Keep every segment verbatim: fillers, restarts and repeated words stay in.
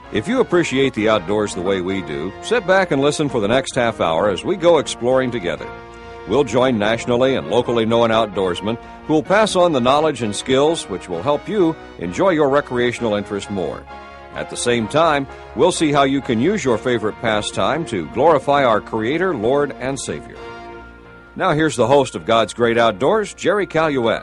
If you appreciate the outdoors the way we do, sit back and listen for the next half hour as we go exploring together. We'll join nationally and locally known outdoorsmen who will pass on the knowledge and skills which will help you enjoy your recreational interest more. At the same time, we'll see how you can use your favorite pastime to glorify our Creator, Lord, and Savior. Now here's the host of God's Great Outdoors, Jerry Caluette.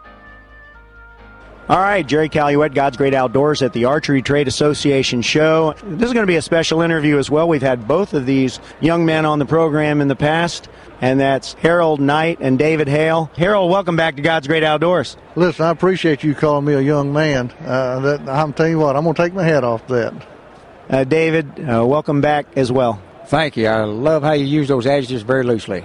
All right, Jerry Caluette, God's Great Outdoors at the Archery Trade Association show. This is going to be a special interview as well. We've had both of these young men on the program in the past, and that's Harold Knight and David Hale. Harold, welcome back to God's Great Outdoors. Listen, I appreciate you calling me a young man. Uh, that, I'm telling you what, I'm going to take my hat off that. Uh, David, uh, welcome back as well. Thank you. I love how you use those adjectives very loosely.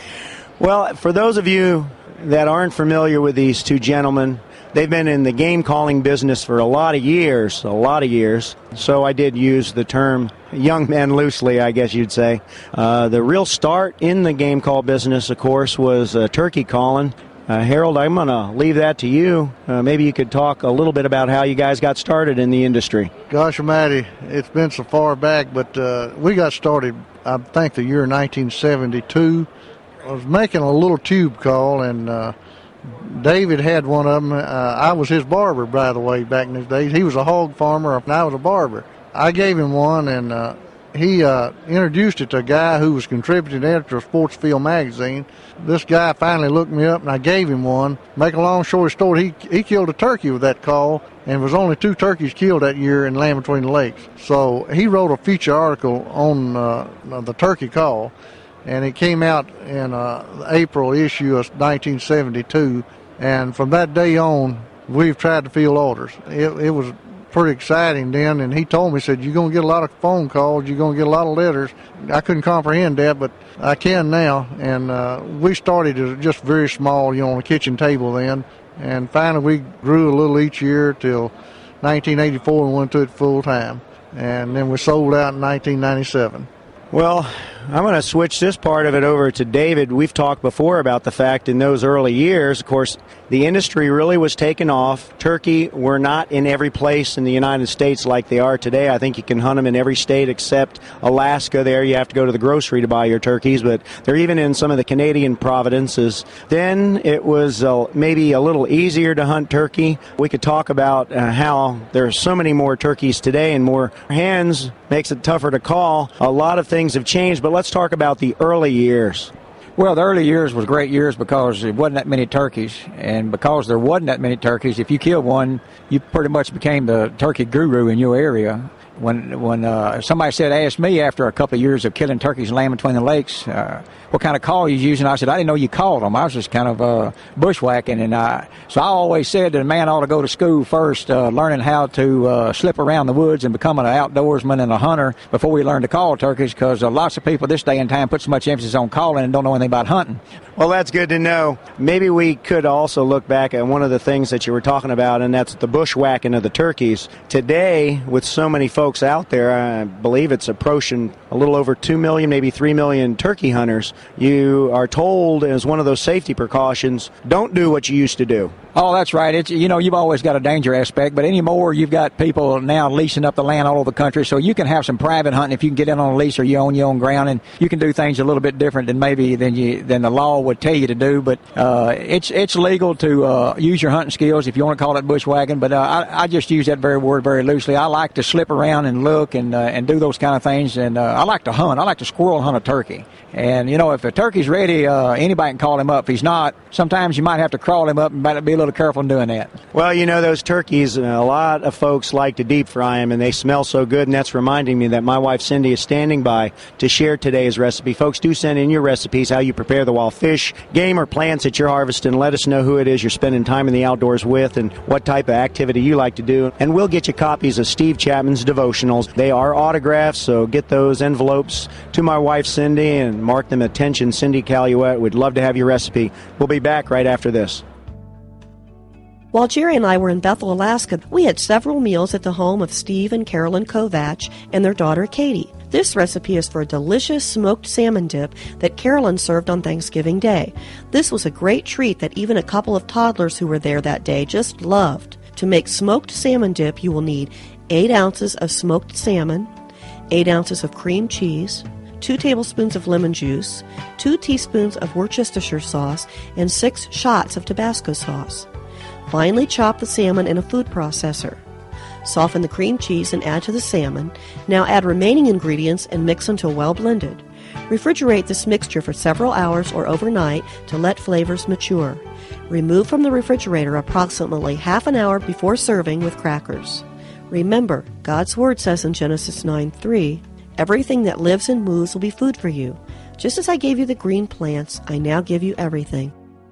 Well, for those of you that aren't familiar with these two gentlemen, they've been in the game calling business for a lot of years, a lot of years. So I did use the term young men loosely, I guess you'd say. Uh, the real start in the game call business, of course, was uh, turkey calling. Uh, Harold, I'm going to leave that to you. Uh, maybe you could talk a little bit about how you guys got started in the industry. Gosh almighty, it's been so far back, but uh, we got started, I think, the year nineteen seventy-two. I was making a little tube call, and uh, David had one of them. Uh, I was his barber, by the way, back in his days. He was a hog farmer, and I was a barber. I gave him one, and uh, he uh, introduced it to a guy who was contributing editor of Sportsfield magazine. This guy finally looked me up, and I gave him one. Make a long story short, he he killed a turkey with that call, and there was only two turkeys killed that year in Land Between the Lakes. So he wrote a feature article on uh, the turkey call, and it came out in uh, the April issue of nineteen seventy-two. And from that day on, we've tried to fill orders. It, it was pretty exciting then, and he told me, he said, you're going to get a lot of phone calls, you're going to get a lot of letters. I couldn't comprehend that, but I can now. And uh, we started as just very small, you know, on a kitchen table then. And finally we grew a little each year till nineteen eighty-four and went to it full time. And then we sold out in nineteen ninety-seven. Well, I'm going to switch this part of it over to David. We've talked before about the fact in those early years, of course, the industry really was taking off. Turkey were not in every place in the United States like they are today. I think you can hunt them in every state except Alaska. There you have to go to the grocery to buy your turkeys, but they're even in some of the Canadian provinces. Then it was uh, maybe a little easier to hunt turkey. We could talk about uh, how there are so many more turkeys today and more hands makes it tougher to call. A lot of things have changed, but let's talk about the early years. Well, the early years was great years because there wasn't that many turkeys, and because there wasn't that many turkeys, if you killed one, you pretty much became the turkey guru in your area. When when uh, somebody said, asked me after a couple of years of killing turkeys in Land Between the Lakes, uh, what kind of call you using? I said, I didn't know you called them. I was just kind of uh, bushwhacking. And I, so I always said that a man ought to go to school first, uh, learning how to uh, slip around the woods and become an outdoorsman and a hunter before we learn to call turkeys, because uh, lots of people this day and time put so much emphasis on calling and don't know anything about hunting. Well, that's good to know. Maybe we could also look back at one of the things that you were talking about, and that's the bushwhacking of the turkeys. Today, with so many folks out there, I believe it's approaching a little over two million, maybe three million turkey hunters. You are told as one of those safety precautions, don't do what you used to do. Oh, that's right. It's, you know, you've always got a danger aspect, but anymore you've got people now leasing up the land all over the country, so you can have some private hunting if you can get in on a lease or you own your own ground, and you can do things a little bit different than maybe than you than the law would tell you to do. But uh, it's it's legal to uh, use your hunting skills if you want to call it bushwhacking. But uh, I, I just use that very word very loosely. I like to slip around and look and uh, and do those kind of things, and uh, I like to hunt. I like to squirrel hunt a turkey. And you know, if a turkey's ready, uh, anybody can call him up. If he's not, sometimes you might have to crawl him up and better be a little careful in doing that. Well, you know, those turkeys, a lot of folks like to deep fry them, and they smell so good, and that's reminding me that my wife Cindy is standing by to share today's recipe. Folks, do send in your recipes, how you prepare the wild fish, game, or plants that you're harvesting. Let us know who it is you're spending time in the outdoors with and what type of activity you like to do. And we'll get you copies of Steve Chapman's devotionals. They are autographs, so get those envelopes to my wife Cindy and mark them attention Cindy Caluette. We'd love to have your recipe. We'll be back right after this. While Jerry and I were in Bethel, Alaska, we had several meals at the home of Steve and Carolyn Kovach and their daughter Katie. This recipe is for a delicious smoked salmon dip that Carolyn served on Thanksgiving Day. This was a great treat that even a couple of toddlers who were there that day just loved. To make smoked salmon dip, you will need eight ounces of smoked salmon, eight ounces of cream cheese, two tablespoons of lemon juice, two teaspoons of Worcestershire sauce, and six shots of Tabasco sauce. Finely chop the salmon in a food processor. Soften the cream cheese and add to the salmon. Now add remaining ingredients and mix until well blended. Refrigerate this mixture for several hours or overnight to let flavors mature. Remove from the refrigerator approximately half an hour before serving with crackers. Remember, God's Word says in Genesis nine three, "Everything that lives and moves will be food for you. Just as I gave you the green plants, I now give you everything."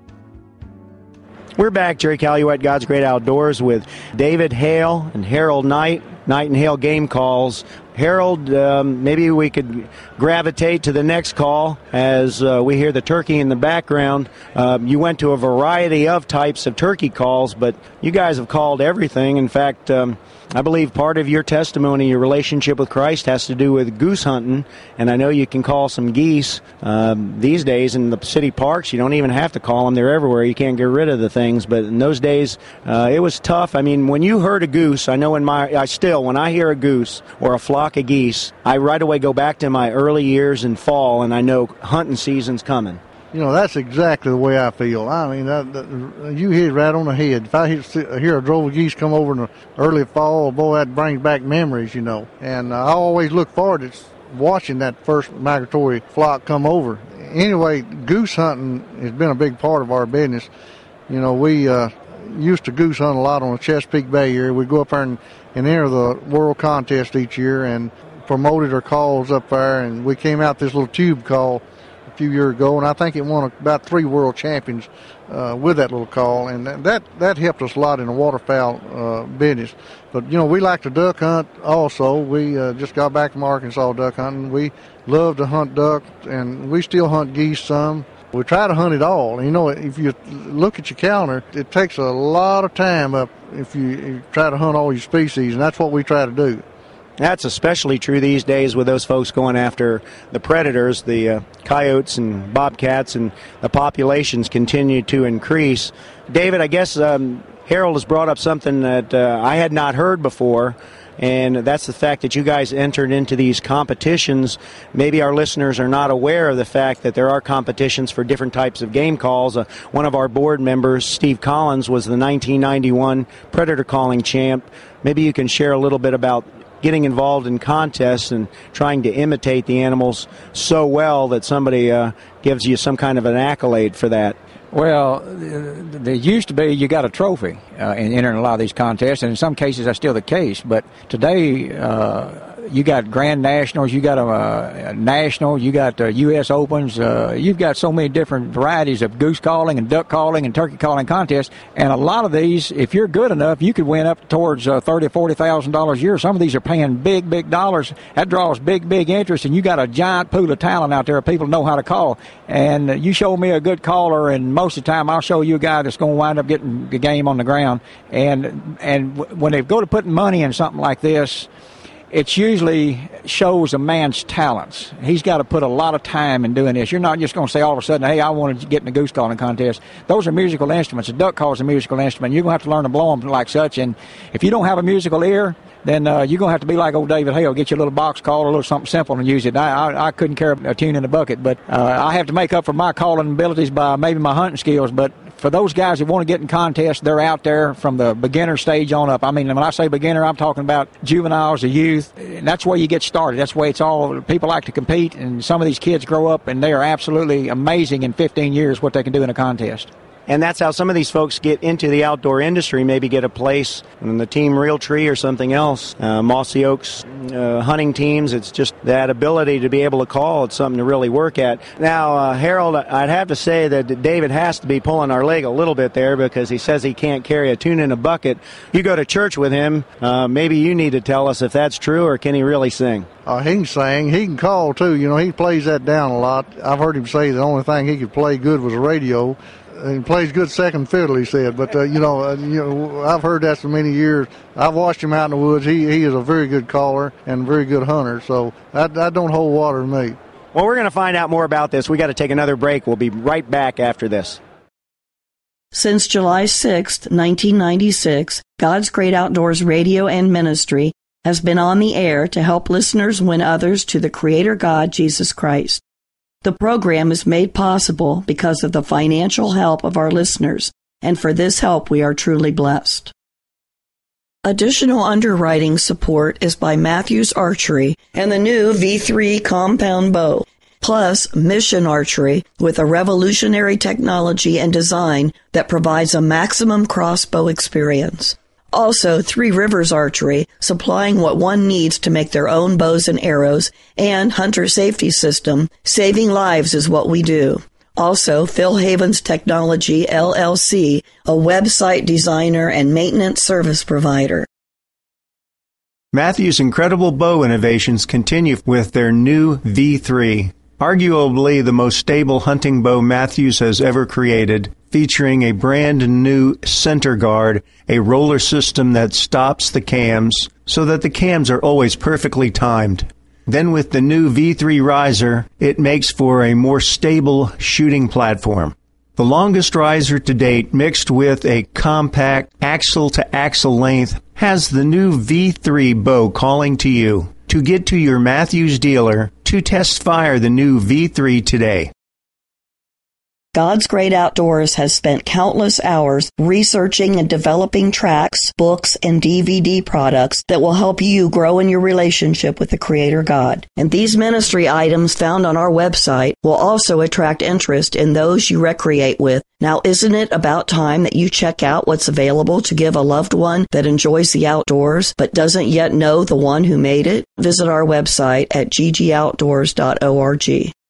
We're back, Jerry Caluette, God's Great Outdoors, with David Hale and Harold Knight, Knight and Hale Game Calls. Harold, um, maybe we could gravitate to the next call as uh, we hear the turkey in the background. Um, you went to a variety of types of turkey calls, but you guys have called everything. In fact, um, I believe part of your testimony, your relationship with Christ, has to do with goose hunting, and I know you can call some geese. Um, these days in the city parks, you don't even have to call them. They're everywhere. You can't get rid of the things, but in those days, uh, it was tough. I mean, when you heard a goose, I know in my, I still, when I hear a goose or a flock of geese, I right away go back to my early years in fall, and I know hunting season's coming. You know, that's exactly the way I feel. I mean, that, that, you hit it right on the head. If I hear, hear a drove of geese come over in the early fall, boy, that brings back memories, you know. And uh, I always look forward to watching that first migratory flock come over. Anyway, goose hunting has been a big part of our business. You know, we uh, used to goose hunt a lot on the Chesapeake Bay area. We'd go up there and, and enter the World Contest each year and promoted our calls up there. And we came out this little tube call a few years ago, and I think it won about three world champions uh, with that little call, and that that helped us a lot in the waterfowl uh, business. But, you know, we like to duck hunt also. We uh, just got back from Arkansas duck hunting. We love to hunt duck, and we still hunt geese some. We try to hunt it all. And, you know, if you look at your calendar, it takes a lot of time up if you, you try to hunt all your species, and that's what we try to do. That's especially true these days with those folks going after the predators, the uh, coyotes and bobcats, and the populations continue to increase. David, I guess um, Harold has brought up something that uh, I had not heard before, and that's the fact that you guys entered into these competitions. Maybe our listeners are not aware of the fact that there are competitions for different types of game calls. Uh, one of our board members, Steve Collins, was the nineteen ninety-one predator calling champ. Maybe you can share a little bit about getting involved in contests and trying to imitate the animals so well that somebody uh, gives you some kind of an accolade for that. Well, there used to be you got a trophy uh, in entering a lot of these contests, and in some cases that's still the case. But today, uh, you got Grand Nationals, you got a, a National, you got uh, U S Opens. Uh, you've got so many different varieties of goose calling and duck calling and turkey calling contests. And a lot of these, if you're good enough, you could win up towards uh, thirty thousand dollars, forty thousand dollars a year. Some of these are paying big, big dollars. That draws big, big interest, and you got a giant pool of talent out there of people who know how to call. And uh, you show me a good caller, and most of the time I'll show you a guy that's going to wind up getting the game on the ground. And and w- when they go to putting money in something like this, it usually shows a man's talents. He's got to put a lot of time in doing this. You're not just going to say all of a sudden, hey, I want to get in a goose calling contest. Those are musical instruments. A duck call is a musical instrument. You're going to have to learn to blow them like such. And if you don't have a musical ear, then uh, you're going to have to be like old David Hale, get you a little box call or a little something simple and use it. I, I, I couldn't carry a tune in a bucket, but uh, I have to make up for my calling abilities by maybe my hunting skills. But for those guys who want to get in contests, they're out there from the beginner stage on up. I mean, when I say beginner, I'm talking about juveniles, the youth. And that's where you get started. That's where it's all, people like to compete, and some of these kids grow up and they are absolutely amazing in fifteen years what they can do in a contest. And that's how some of these folks get into the outdoor industry, maybe get a place in the Team Realtree or something else. Uh, Mossy Oaks uh, hunting teams, it's just that ability to be able to call. It's something to really work at. Now, uh, Harold, I'd have to say that David has to be pulling our leg a little bit there because he says he can't carry a tune in a bucket. You go to church with him, uh, maybe you need to tell us if that's true, or can he really sing? Uh, he can sing. He can call, too. You know, he plays that down a lot. I've heard him say the only thing he could play good was a radio. He plays good second fiddle, he said. But, uh, you know, uh, you know, I've heard that for many years. I've watched him out in the woods. He he is a very good caller and a very good hunter. So that, that don't hold water to me. Well, we're going to find out more about this. We got to take another break. We'll be right back after this. Since July sixth, nineteen ninety-six, God's Great Outdoors Radio and Ministry has been on the air to help listeners win others to the Creator God, Jesus Christ. The program is made possible because of the financial help of our listeners, and for this help we are truly blessed. Additional underwriting support is by Matthews Archery and the new V three compound bow, plus Mission Archery with a revolutionary technology and design that provides a maximum crossbow experience. Also, Three Rivers Archery, supplying what one needs to make their own bows and arrows, and Hunter Safety System, saving lives is what we do. Also, Phil Havens Technology, L L C, a website designer and maintenance service provider. Matthews' incredible bow innovations continue with their new V three, arguably the most stable hunting bow Matthews has ever created, featuring a brand new center guard, a roller system that stops the cams so that the cams are always perfectly timed. Then with the new V three riser, it makes for a more stable shooting platform. The longest riser to date, mixed with a compact axle-to-axle length, has the new V three bow calling to you to get to your Matthews dealer to test fire the new V three today. God's Great Outdoors has spent countless hours researching and developing tracks, books, and D V D products that will help you grow in your relationship with the Creator God. And these ministry items found on our website will also attract interest in those you recreate with. Now, isn't it about time that you check out what's available to give a loved one that enjoys the outdoors but doesn't yet know the one who made it? Visit our website at g g outdoors dot org.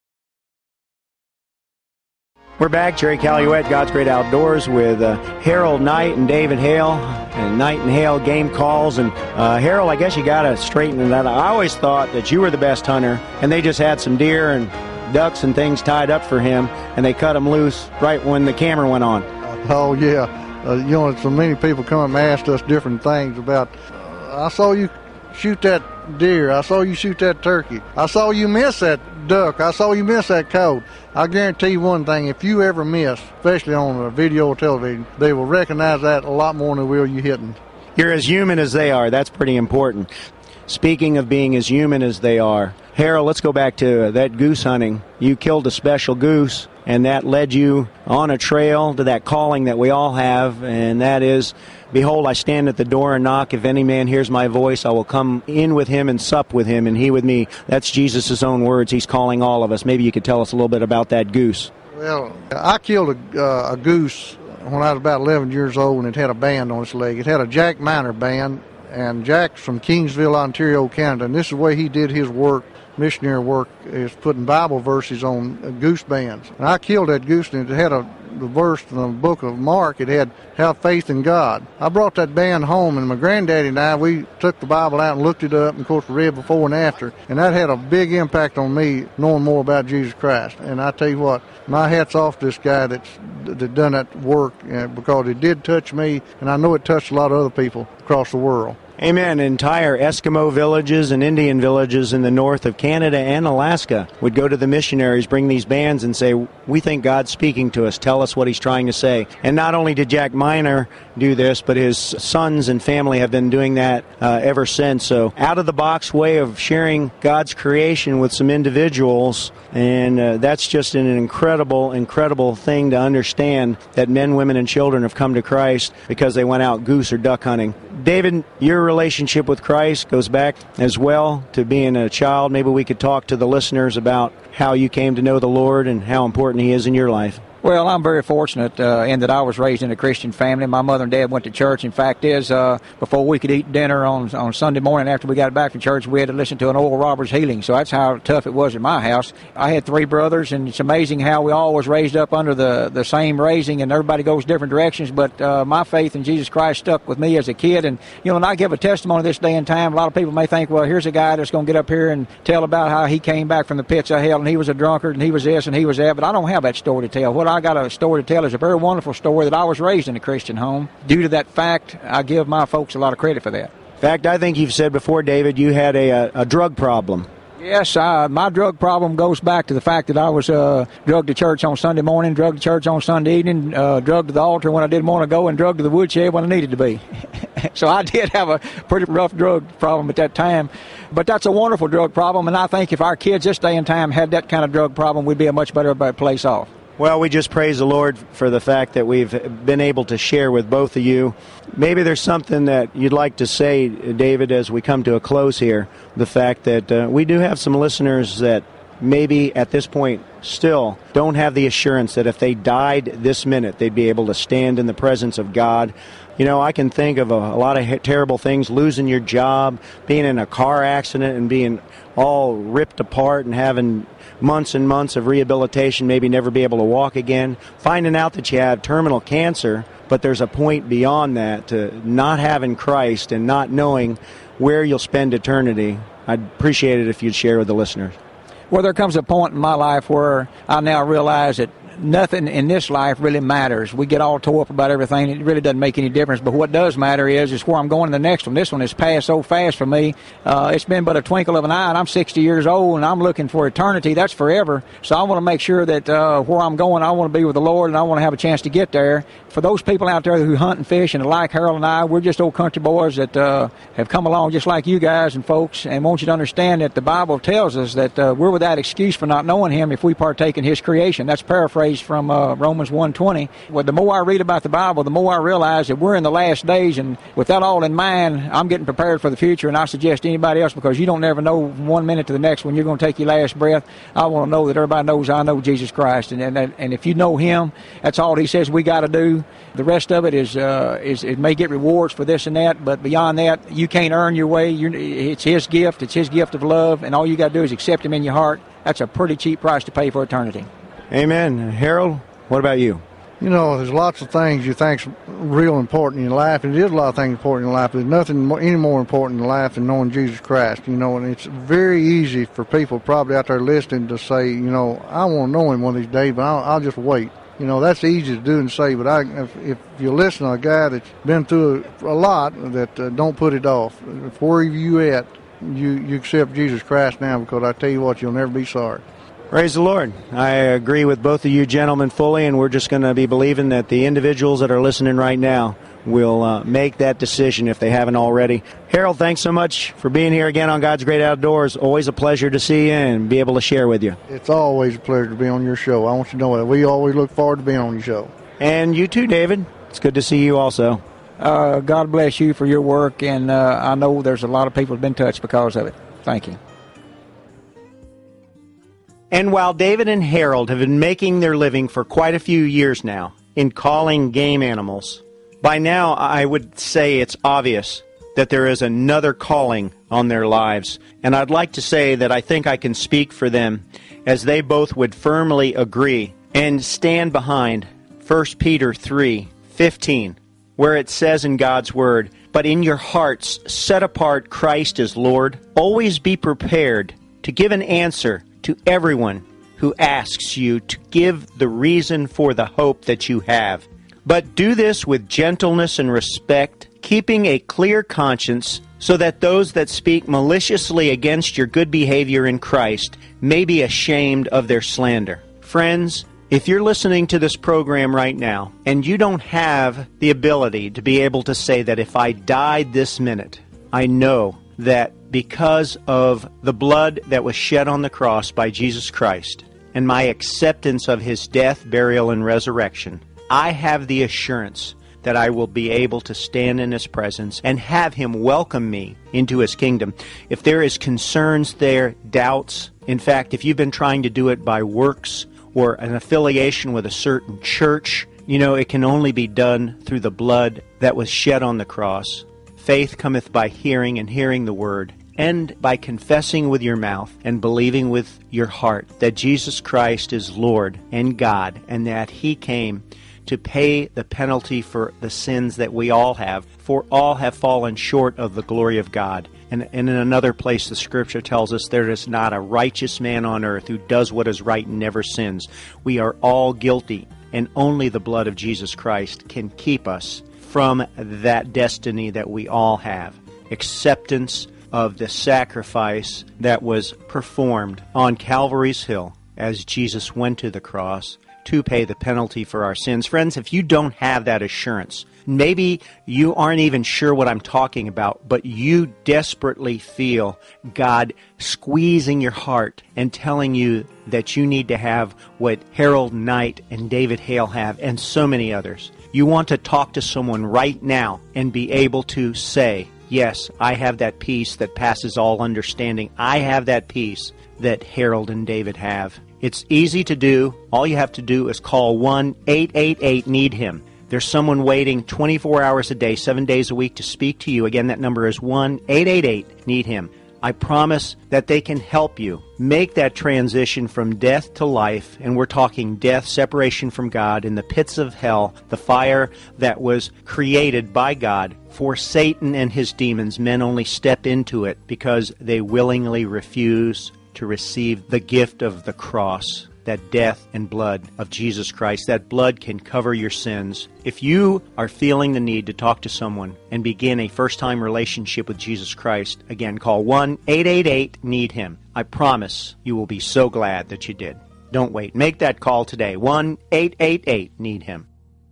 We're back, Jerry Caluette, God's Great Outdoors, with uh, Harold Knight and David Hale, and Knight and Hale game calls. And uh, Harold, I guess you got to straighten that. I always thought that you were the best hunter, and they just had some deer and ducks and things tied up for him, and they cut him loose right when the camera went on. Oh, yeah. Uh, you know, so many people come and asked us different things about, uh, I saw you shoot that deer. I saw you shoot that turkey. I saw you miss that duck. I saw you miss that colt. I guarantee you one thing, if you ever miss, especially on a video or television, they will recognize that a lot more than they will you hitting. You're as human as they are. That's pretty important. Speaking of being as human as they are, Harold, let's go back to that goose hunting. You killed a special goose, and that led you on a trail to that calling that we all have, and that is, behold, I stand at the door and knock. If any man hears my voice, I will come in with him and sup with him, and he with me. That's Jesus' own words. He's calling all of us. Maybe you could tell us a little bit about that goose. Well, I killed a, uh, a goose when I was about eleven years old, and it had a band on its leg. It had a Jack Miner band, and Jack's from Kingsville, Ontario, Canada, and this is the way he did his work. Missionary work is putting Bible verses on uh, goose bands. And I killed that goose, and it had a the verse in the book of Mark. It had, have faith in God. I brought that band home, and my granddaddy and I, we took the Bible out and looked it up, and of course read before and after, and that had a big impact on me knowing more about Jesus Christ. And I tell you what, my hat's off to this guy that's that done that work, uh, because it did touch me, and I know it touched a lot of other people across the world. Amen. Entire Eskimo villages and Indian villages in the north of Canada and Alaska would go to the missionaries, bring these bands, and say, we think God's speaking to us. Tell us what he's trying to say. And not only did Jack Miner do this, but his sons and family have been doing that uh, ever since. So out-of-the-box way of sharing God's creation with some individuals, and uh, that's just an incredible, incredible thing to understand, that men, women, and children have come to Christ because they went out goose or duck hunting. David, your relationship with Christ goes back as well to being a child. Maybe we could talk to the listeners about how you came to know the Lord and how important he is in your life. Well, I'm very fortunate uh, in that I was raised in a Christian family. My mother and dad went to church. In fact, is uh, before we could eat dinner on on Sunday morning after we got back from church, we had to listen to an Oral Roberts healing. So that's how tough it was in my house. I had three brothers, and it's amazing how we all was raised up under the, the same raising, and everybody goes different directions. But uh, my faith in Jesus Christ stuck with me as a kid. And, you know, when I give a testimony this day and time, a lot of people may think, well, here's a guy that's going to get up here and tell about how he came back from the pits of hell, and he was a drunkard, and he was this, and he was that. But I don't have that story to tell. What I got a story to tell is a very wonderful story that I was raised in a Christian home. Due to that fact, I give my folks a lot of credit for that. In fact, I think you've said before, David, you had a, a, a drug problem. Yes, uh, my drug problem goes back to the fact that I was uh, drugged to church on Sunday morning, drugged to church on Sunday evening, uh, drugged to the altar when I didn't want to go, and drugged to the woodshed when I needed to be. So I did have a pretty rough drug problem at that time. But that's a wonderful drug problem, and I think if our kids this day and time had that kind of drug problem, we'd be a much better place off. Well, we just praise the Lord for the fact that we've been able to share with both of you. Maybe there's something that you'd like to say, David, as we come to a close here. The fact that uh, we do have some listeners that maybe at this point still don't have the assurance that if they died this minute, they'd be able to stand in the presence of God. You know, I can think of a, a lot of terrible things, losing your job, being in a car accident and being all ripped apart and having months and months of rehabilitation, maybe never be able to walk again, finding out that you have terminal cancer, but there's a point beyond that to not having Christ and not knowing where you'll spend eternity. I'd appreciate it if you'd share with the listeners. Well, there comes a point in my life where I now realize that nothing in this life really matters. We get all tore up about everything. It really doesn't make any difference. But what does matter is is where I'm going in the next one. This one has passed so fast for me. Uh, it's been but a twinkle of an eye, and I'm sixty years old, and I'm looking for eternity. That's forever. So I want to make sure that uh, where I'm going, I want to be with the Lord, and I want to have a chance to get there. For those people out there who hunt and fish and like Harold and I, we're just old country boys that uh, have come along just like you guys and folks, and want you to understand that the Bible tells us that uh, we're without excuse for not knowing Him if we partake in His creation. That's paraphrased from uh, Romans one twenty. Well, the more I read about the Bible, the more I realize that we're in the last days, and with that all in mind, I'm getting prepared for the future, and I suggest anybody else, because you don't never know from one minute to the next when you're going to take your last breath. I want to know that everybody knows I know Jesus Christ, and and, and if you know Him, that's all He says we got to do. The rest of it is, uh, is it may get rewards for this and that, but beyond that, you can't earn your way. You're, it's His gift. It's His gift of love, and all you got to do is accept Him in your heart. That's a pretty cheap price to pay for eternity. Amen. Harold, what about you? You know, there's lots of things you think's real important in your life, and it is a lot of things important in life. There's nothing more, any more important in life than knowing Jesus Christ, you know, and it's very easy for people probably out there listening to say, you know, I want to know Him one of these days, but I'll, I'll just wait. You know, that's easy to do and say, but I, if, if you listen to a guy that's been through a, a lot, that uh, don't put it off. If wherever you at, you, you accept Jesus Christ now, because I tell you what, you'll never be sorry. Praise the Lord. I agree with both of you gentlemen fully, and we're just going to be believing that the individuals that are listening right now will uh, make that decision if they haven't already. Harold, thanks so much for being here again on God's Great Outdoors. Always a pleasure to see you and be able to share with you. It's always a pleasure to be on your show. I want you to know that. We always look forward to being on your show. And you too, David. It's good to see you also. Uh, God bless you for your work, and uh, I know there's a lot of people who've been touched because of it. Thank you. And while David and Harold have been making their living for quite a few years now in calling game animals, by now I would say it's obvious that there is another calling on their lives. And I'd like to say that I think I can speak for them, as they both would firmly agree and stand behind First Peter three fifteen, where it says in God's Word, "But in your hearts set apart Christ as Lord. Always be prepared to give an answer to everyone who asks you to give the reason for the hope that you have. But do this with gentleness and respect, keeping a clear conscience, so that those that speak maliciously against your good behavior in Christ may be ashamed of their slander." Friends, if you're listening to this program right now, and you don't have the ability to be able to say that if I died this minute, I know that because of the blood that was shed on the cross by Jesus Christ and my acceptance of His death, burial, and resurrection, I have the assurance that I will be able to stand in His presence and have Him welcome me into His kingdom. If there is concerns there, doubts, in fact, if you've been trying to do it by works or an affiliation with a certain church, you know, it can only be done through the blood that was shed on the cross. Faith cometh by hearing, and hearing the Word, and by confessing with your mouth and believing with your heart that Jesus Christ is Lord and God, and that He came to pay the penalty for the sins that we all have, for all have fallen short of the glory of God. And, and in another place, the Scripture tells us there is not a righteous man on earth who does what is right and never sins. We are all guilty, and only the blood of Jesus Christ can keep us from that destiny that we all have. Acceptance of the sacrifice that was performed on Calvary's Hill as Jesus went to the cross to pay the penalty for our sins. Friends, if you don't have that assurance, maybe you aren't even sure what I'm talking about, but you desperately feel God squeezing your heart and telling you that you need to have what Harold Knight and David Hale have, and so many others. You want to talk to someone right now and be able to say, yes, I have that peace that passes all understanding. I have that peace that Harold and David have. It's easy to do. All you have to do is call one eight eight eight need him. There's someone waiting twenty-four hours a day, seven days a week to speak to you. Again, that number is one eight eight eight need him. I promise that they can help you make that transition from death to life, and we're talking death, separation from God, in the pits of hell, the fire that was created by God for Satan and his demons. Men only step into it because they willingly refuse to receive the gift of the cross, that death and blood of Jesus Christ. That blood can cover your sins. If you are feeling the need to talk to someone and begin a first-time relationship with Jesus Christ, again, call one eight eight eight need him. I promise you will be so glad that you did. Don't wait. Make that call today. one eight eight eight need him.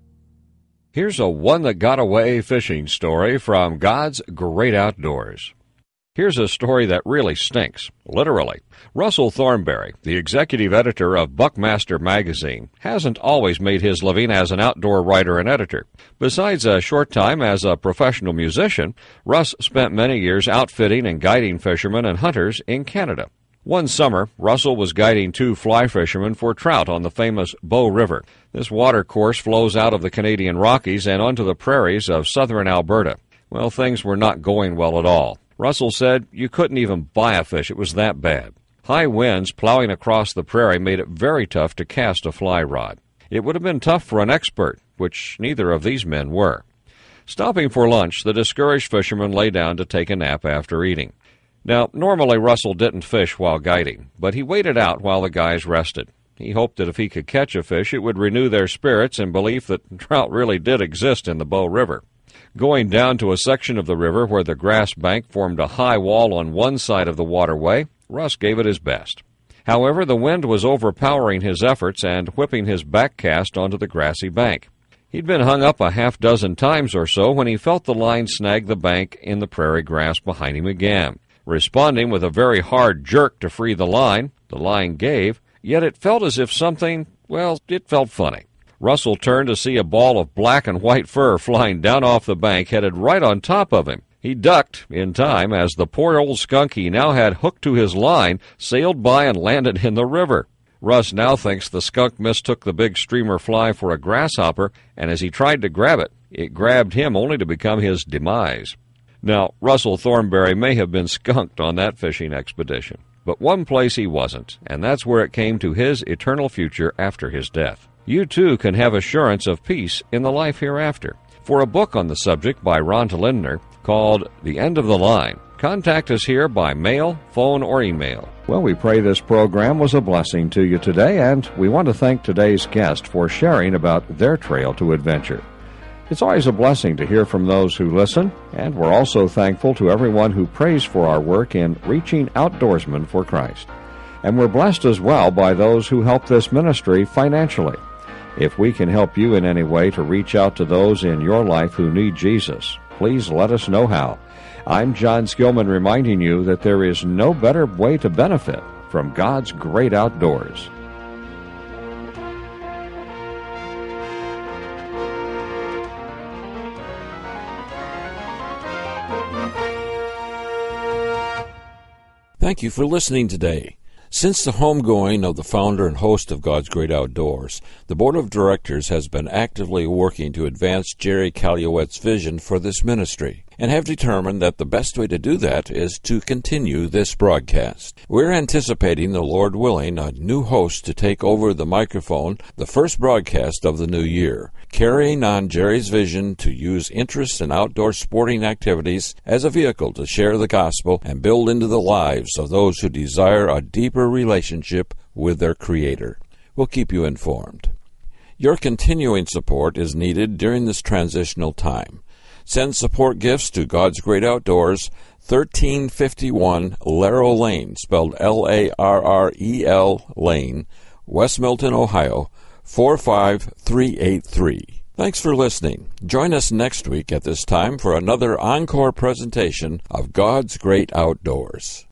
Here's a one that got away fishing story from God's Great Outdoors. Here's a story that really stinks, literally. Russell Thornberry, the executive editor of Buckmaster magazine, hasn't always made his living as an outdoor writer and editor. Besides a short time as a professional musician, Russ spent many years outfitting and guiding fishermen and hunters in Canada. One summer, Russell was guiding two fly fishermen for trout on the famous Bow River. This water course flows out of the Canadian Rockies and onto the prairies of southern Alberta. Well, things were not going well at all. Russell said you couldn't even buy a fish. It was that bad. High winds plowing across the prairie made it very tough to cast a fly rod. It would have been tough for an expert, which neither of these men were. Stopping for lunch, the discouraged fisherman lay down to take a nap after eating. Now, normally Russell didn't fish while guiding, but he waited out while the guys rested. He hoped that if he could catch a fish, it would renew their spirits and belief that trout really did exist in the Bow River. Going down to a section of the river where the grass bank formed a high wall on one side of the waterway, Russ gave it his best. However, the wind was overpowering his efforts and whipping his back cast onto the grassy bank. He'd been hung up a half dozen times or so when he felt the line snag the bank in the prairie grass behind him again. Responding with a very hard jerk to free the line, the line gave, yet it felt as if something, well, it felt funny. Russell turned to see a ball of black and white fur flying down off the bank, headed right on top of him. He ducked in time as the poor old skunk he now had hooked to his line sailed by and landed in the river. Russ now thinks the skunk mistook the big streamer fly for a grasshopper, and as he tried to grab it, it grabbed him only to become his demise. Now, Russell Thornberry may have been skunked on that fishing expedition, but one place he wasn't, and that's where it came to his eternal future after his death. You too can have assurance of peace in the life hereafter. For a book on the subject by Ron Lindner called The End of the Line, contact us here by mail, phone, or email. Well, we pray this program was a blessing to you today, and we want to thank today's guest for sharing about their trail to adventure. It's always a blessing to hear from those who listen, and we're also thankful to everyone who prays for our work in reaching outdoorsmen for Christ. And we're blessed as well by those who help this ministry financially. If we can help you in any way to reach out to those in your life who need Jesus, please let us know how. I'm John Skillman reminding you that there is no better way to benefit from God's great outdoors. Thank you for listening today. Since the homegoing of the founder and host of God's Great Outdoors, the Board of Directors has been actively working to advance Jerry Caluet's vision for this ministry, and have determined that the best way to do that is to continue this broadcast. We're anticipating, the Lord willing, a new host to take over the microphone the first broadcast of the new year, carrying on Jerry's vision to use interest in outdoor sporting activities as a vehicle to share the gospel and build into the lives of those who desire a deeper relationship with their Creator. We'll keep you informed. Your continuing support is needed during this transitional time. Send support gifts to God's Great Outdoors, thirteen fifty-one Larrell Lane, spelled L A R R E L Lane, West Milton, Ohio, four five three eight three. Thanks for listening. Join us next week at this time for another encore presentation of God's Great Outdoors.